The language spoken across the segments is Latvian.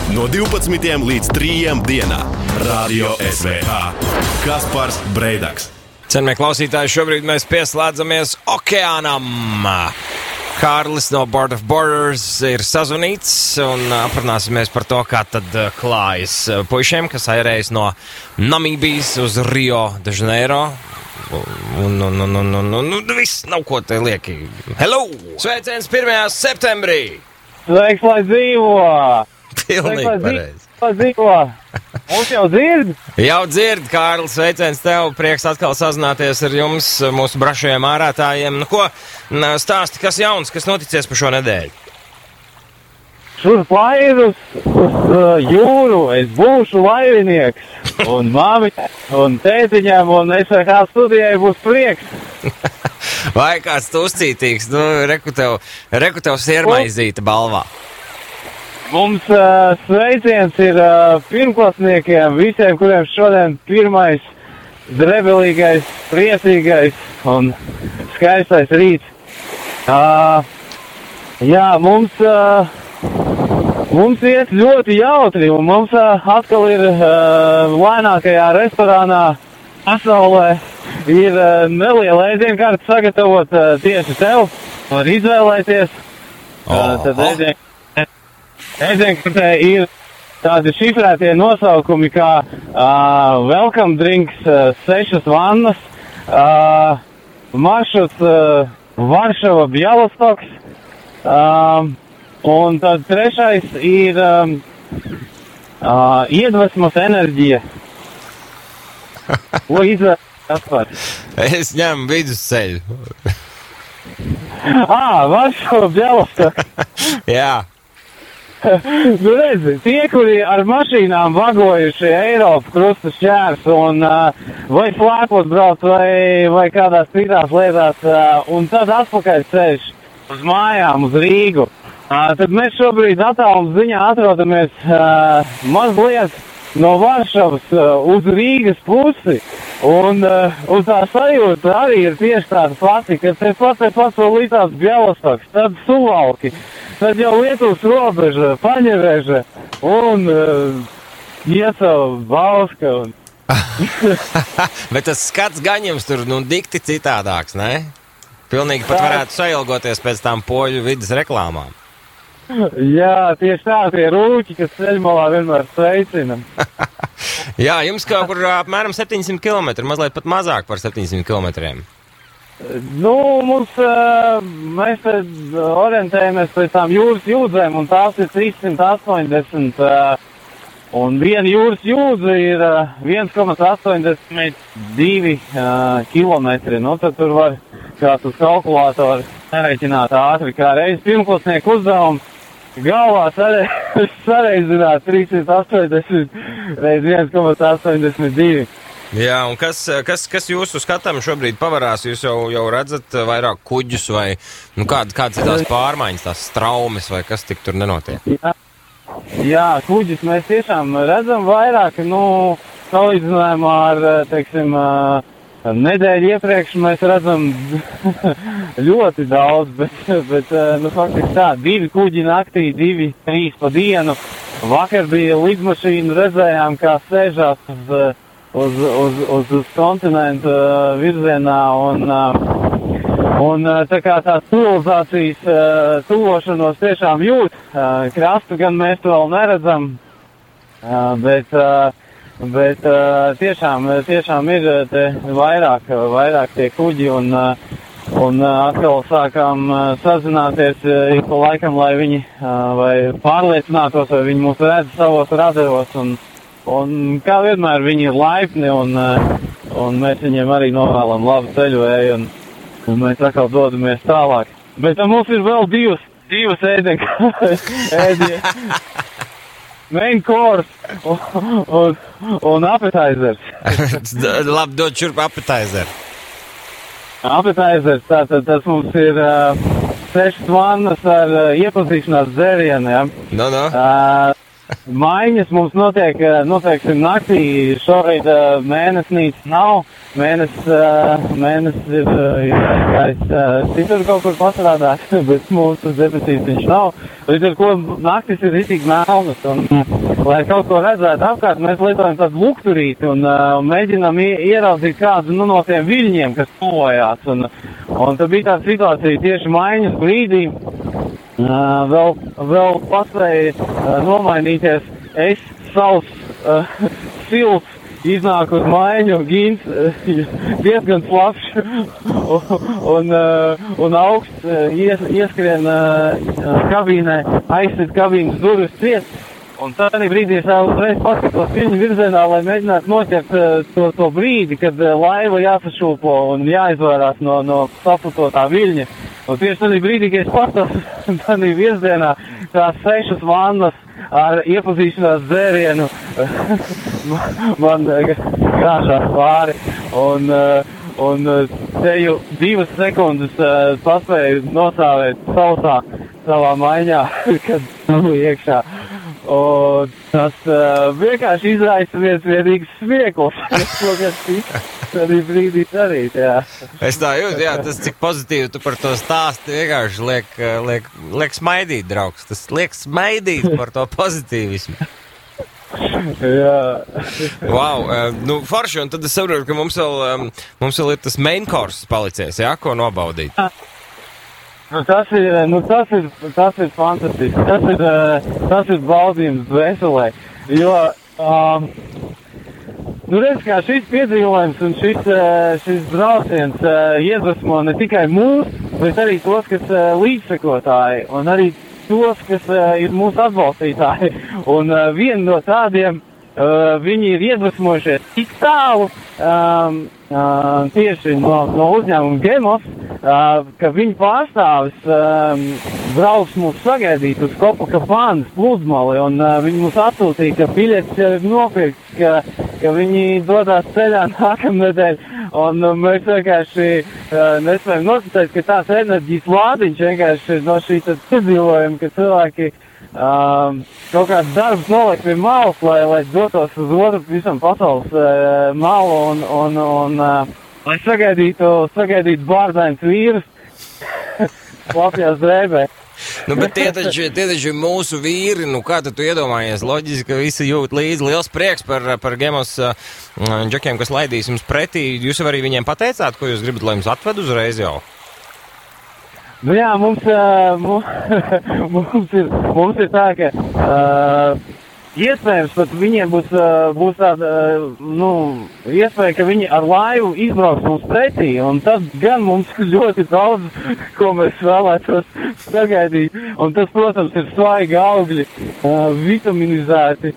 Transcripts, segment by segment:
No 12 līdz 3 dienā. Radio SVH. Kaspars Breidaks. Cienījamie klausītāji, šobrīd mēs pieslēdzamies okeānam. Kārlis no Board of Borders ir sazvanīts un aprunāsimies par to, kā tad klājas puišiem, kas airējas no Namībijas uz Rio de Janeiro. Un viss nav ko te lieki. Hello! Sveiciens 1. septembrī! Sveiks, lai dzīvo! Pilnīgi pareizi. Lai dzīvo! Mums jau dzird? Jau dzird, Kārlis, sveiciens tev. Prieks atkal sazināties ar jums, mūsu brašajiem ārētājiem. Nu ko, stāsti, kas jauns, kas noticies pa šo nedēļu? Šurp laivus uz jūru, es būšu laivinieks. Un māmi, un tētiņām, un SVH studijai būs prieks. Vai kāds tu uzcītīgs? Nu, reku tev siermaizīta balvā. Mums sveiciens ir pirmklasniekiem, visiem, kuriem šodien pirmais drebelīgais, priecīgais un skaistais rīts. Jā, mums iet ļoti jautri, un mums atkal ir lēnākajā restorānā pasaulē ir neliela ēdienkarte sagatavot tieši tev, var izvēlēties. Tad ēdienkartē ir tādi šifrētie nosaukumi kā welcome drinks, 6 vannas, maršruts Varšava Bjelastoks, un tad trešais ir iedvesmas enerģija. Ko izvēlēt atpār? Es ņemu vidusceļu. Varšava Bjelastoks. Jā. Nu redzi, tie, kuri ar mašīnām vagojuši Eiropu krusta šķērs un vai slēpot brauc vai kādās citās lietās un tad atpakaļ ceļš uz mājām, uz Rīgu. Tad mēs šobrīd attālums ziņā atrodamies mazliet no Varšavas uz Rīgas pusi un tā sajūta arī ir tieši tāda pati, ka te pats vēl līdzās Bjelastoks, tad Suvalki. Tad jau Lietuvas robeža, Paņeveža un Iesava, Bauska. Bet tas skats gan jums tur, dikti citādāks, ne? Pilnīgi pat varētu sailgoties pēc tām poļu vidas reklāmām. Jā, tieši tā, tie rūķi, kas ceļmalā vienmēr sveicina. Jā, jums kaut kur apmēram 700 km, mazliet pat mazāk par 700 km. Nu, mēs orientējamies pēc tām jūras jūdzēm, un tās ir 380, un viena jūras jūdze ir 1,82 kilometri. Nu, tad tur var kāds uz kalkulātoru nereiķināt ātri, kā reiz pirmklasnieku uzdevums galvā sareizināt 380 reiz 1,82. Jā, un kas jūsu skatam šobrīd pavarās? Jūs jau redzat vairāk kuģus vai kādas ir tās pārmaiņas, tās straumes vai kas tik tur nenotiek? Jā, kuģus mēs tiešām redzam vairāk, salīdzinājumā ar, teiksim, nedēļu iepriekš mēs redzam ļoti daudz, bet faktiski tā, 2 kuģi naktī, 2, 3 pa dienu. Vakar bija lidmašīna, redzējām, kā sēžās uz kontinentu virzienā un tā kā tā civilizācijas tuvošanos tiešām jūt. Krastu gan mēs vēl neredzam, bet tiešām ir te vairāk tie kuģi un atkal sākām sazināties ik pa laikam, lai viņi vai pārliecinātos, vai viņi mūs redz savos radaros un kā vienmēr viņi ir laipni un mēs viņiem arī novēlam labu ceļoju un mēs atkal dodamies tālāk. Bet mums ir vēl divas ēdienas. Main course un appetizers. Labi, dod šurp appetizer. Appetizers, tātad tas mums ir 6 vannas ar iepazīšanās dzērieniem. Maiņas mums notieksim naktī, šobrīd mēnesnīca nav, mēnesis ir jāizgājis citur kaut kur pastrādāt, bet mūsu debesīs viņš nav. Līdz ar ko naktis ir ritīgi melnas, un lai kaut ko redzētu apkārt, mēs lietojam tādu lukturīti un mēģinām ieraudzīt kādu no tiem viļņiem, kas tuvojās. Un tad bija tāda situācija tieši maiņas brīdī, vēl paspēja nomainīties sauss, silts, iznāk uz maiņu, Gins diezgan slapš un augsts ieskrien kabīnē, aizsit kabīnes durvis ciet. Un tādā brīdī es uzreiz paskatos viņa virzienā, lai mēģinātu noķert to brīdi, kad laiva jāsašūpo un jāizvairās no saplutotā viļņa. Un tieši tādā brīdī, kad es paskatos tādā virzienā, tās 6 vannas ar iepazīšanās dzērienu man grāžās pāri. Un teju 2 sekundes paspēju nosāvēt sausā savā maiņā, kad nav iekšā. Un tas vienkārši izraisa vienīgs smiekls. Tad brīdī darīt, jā. Es tā jūtu, jā, tas cik pozitīvi tu par to stāsti vienkārši liek smaidīt, draugs. Tas liek smaidīt par to pozitīvismu. Jā. Wow, nu forši, un tad es saprotu, ka mums vēl ir tas main course palicies, jā, ko nobaudīt. Tas ir fantastiski. Tas ir baudījums dvēselē, jo, redz, kā šis piedzīvojums un šis brauciens iedvesmo ne tikai mūs, bet arī tos, kas līdzsekotāji, un arī tos, kas ir mūsu atbalstītāji. Un vieni no tādiem, viņi ir iedvesmojušies tik tālu tieši no uzņēmuma Gemos, ka viņa pārstāvis brauks mūs sagaidīt uz Kopakabānas pludmali, un viņi mūs atsūtīja, ka biļets ir nopirkts, ka viņi dodās ceļā nākamnedēļ, un mēs vienkārši nespējam noticēt, ka tās enerģijas lādiņš vienkārši no šī tad piedzīvojuma, ka cilvēki kaut kāds darbs noliek pie malas, lai dotos uz otru visam pasaules malu un lai sagaidītu bārdains vīrus lapjās drēbē. Nu, bet tie taču ir mūsu vīri, nu kā tu iedomājies? Loģiski, ka visi jūt līdzi. Liels prieks par Gemos džekiem, kas laidīs jums pretī. Jūs arī viņiem pateicāt, ko jūs gribat, lai jums atved uzreiz jau? Nu jā, mums ir tā, ka iespējams pat viņiem būs tāda, iespēja, ka viņi ar laivu izbrauks mums pretī, un tas gan mums ļoti daudz, ko mēs vēlētos sagaidīt. Un tas, protams, ir svaigi augļi, vitaminizēti,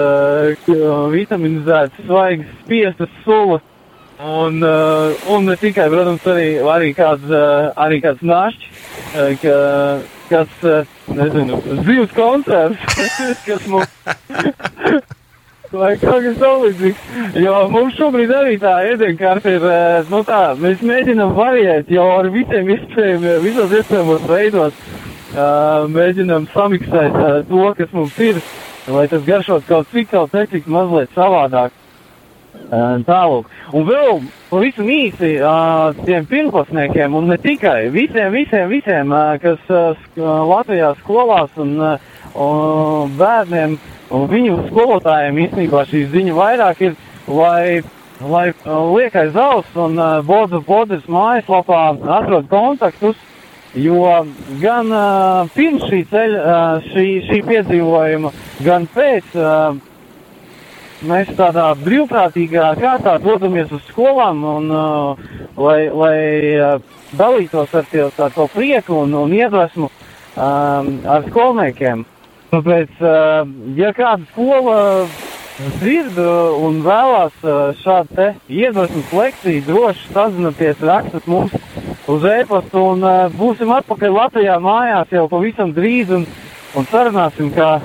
svaigi spiestas sulas. Un ne tikai, protams, arī kāds našķis, kas, nezinu, zivs koncerts, kas mums, vai kaut kas līdzīgs, jo mums šobrīd arī tā ēdienkārta ir, mēs mēģinam variēt jau ar visos iespējamos veidos, mēģinam samiksēt to, kas mums ir, lai tas garšot kaut cik mazliet savādāk. Tālūk. Un vēl pavisam īsi tiem pirmklasniekiem, un ne tikai, visiem, kas Latvijā skolās un bērniem un viņu skolotājiem īstenībā šī ziņa vairāk ir, lai liek aiz auss un Boards of Borders mājaslapā atrod kontaktus, jo gan pirms šī ceļa, šī piedzīvojuma, gan pēc mēs tādā brīvprātīgā kārtā dodamies uz skolām un lai dalītos ar to prieku un iedvesmu ar skolniekiem. Tāpēc, ja kāda skola dzird un vēlās šādu te iedvesmas lekciju, droši sazināties, rakstat mums uz e-pastu un būsim atpakaļ Latvijā mājās jau pavisam drīz un sarunāsim, kā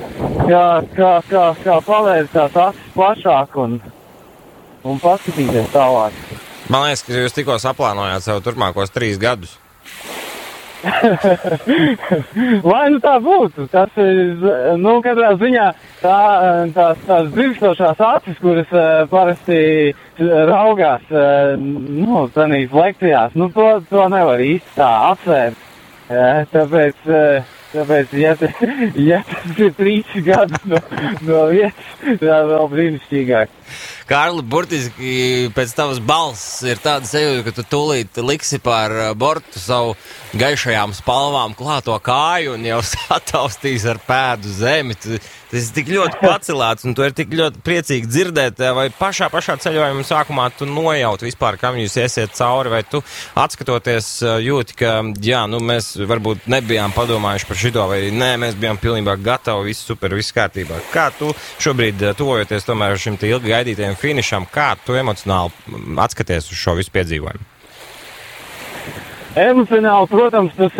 pavērt tās acis plašāk un paskatīties tālāk. Man liekas, ka jūs tikko saplānojāt savu turpmākos 3 gadus. Lai nu tā būtu, tas ir, katrā ziņā tās dzirkstošās acis, kuras parasti raugās, tanīs lekcijās, to nevar īsti tā apsvērt. Tāpēc, ja tas ir 3 gadi no vietas, tā vēl brīnišķīgāk. Kārli, burtiski pēc tavas balss ir tāda sajūta, ka tu tūlīt liksi pār bortu savu gaišajām spalvām klāto kāju un jau sataustīs ar pēdu zemi. Tas ir tik ļoti pacelēts un tu ir tik ļoti priecīgi dzirdēt, vai pašā ceļojuma sākumā tu nojaut vispār, kam jūs iesiet cauri, vai tu atskatoties jūti, ka mēs varbūt nebijām padomājuši par šito, vai nē, mēs bijām pilnībā gatavi, viss super, viss kārtībā. Kā tu šobrīd tuvojoties tomēr šim te ilgi gaidītajam finišam, kā tu emocionāli atskaties uz šo visu piedzīvojumu? Emocionāli, protams, tas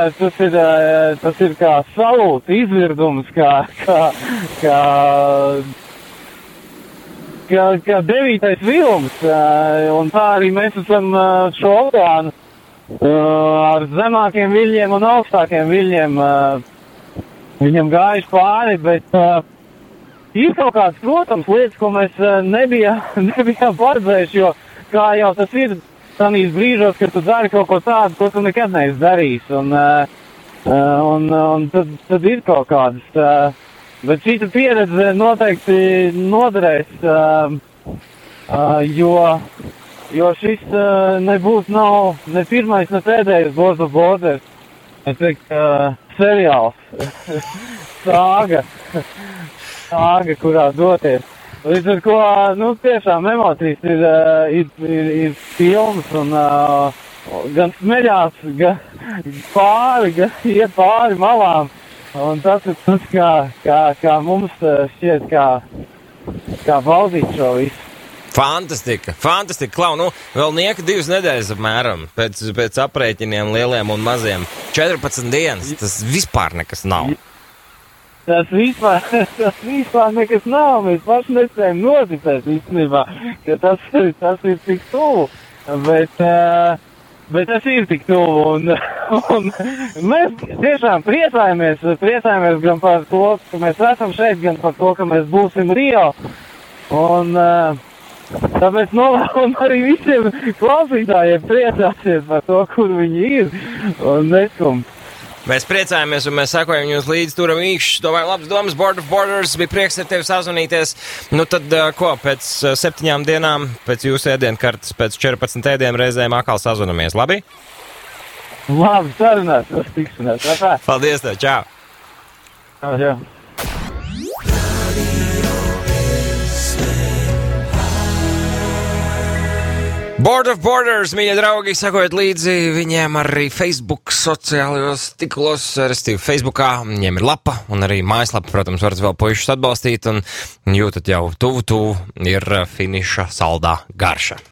ir kā salūta izvirdums, kā 9. vilnis, un tā arī mēs esam šo okeānu ar zemākiem viļņiem un augstākiem viļņiem viņam gājuši pāri, bet ir kaut kāds, protams, lietas, ko mēs nebijām paredzējuši, jo kā jau tas ir tādīs brīžos, kad tu dari kaut ko tādu, ko tu nekad neesi darījis, un tad ir kaut kādas, bet šī pieredze noteikti noderēs, jo šis nebūs nav ne pirmais, ne pēdējais Board of Borders, es teiktu, seriāls, sāga, kurā doties. Līdz ar ko, tiešām emocijas ir pilnas un gan smeļās, gan iet pāri malām. Un tas ir tas, kā mums šķiet, kā baudīt šo visu. Fantastika. Klau, vēl nieka 2 nedēļas apmēram pēc aprēķiniem lieliem un maziem. 14 dienas, tas vispār nekas nav. Tas vispār nekas nav. Mēs paši nespējam noticēt īstenībā, ka tas ir tik tuvu. Bet tas ir tik tuvu. Un mēs tiešām priecājamies gan par to, ka mēs esam šeit, gan par to, ka mēs būsim Rio. Un tāpēc novēlam arī visiem klausītājiem priecāties par to, kur viņi ir. Un neskumt. Mēs priecājamies un mēs sekojam jūs līdzi turam īkšķi. Domāju, labs domas, Board of Borders, bija prieks ar tevi sazvanīties. Tad, pēc 7 dienām, pēc jūsu ēdienkartes, pēc 14 ēdienu reizēm atkal sazvanamies, labi? Labi, sarunās, tikšanās. Paldies tev, čau! Čau. Board of Borders, mīļie draugi, sekojiet līdzi viņiem arī Facebook sociālajos tīklos, respektīvi Facebookā, viņiem ir lapa un arī mājaslapa, protams, varat vēl puišus atbalstīt un jūtat jau tuvu ir finiša saldā garša.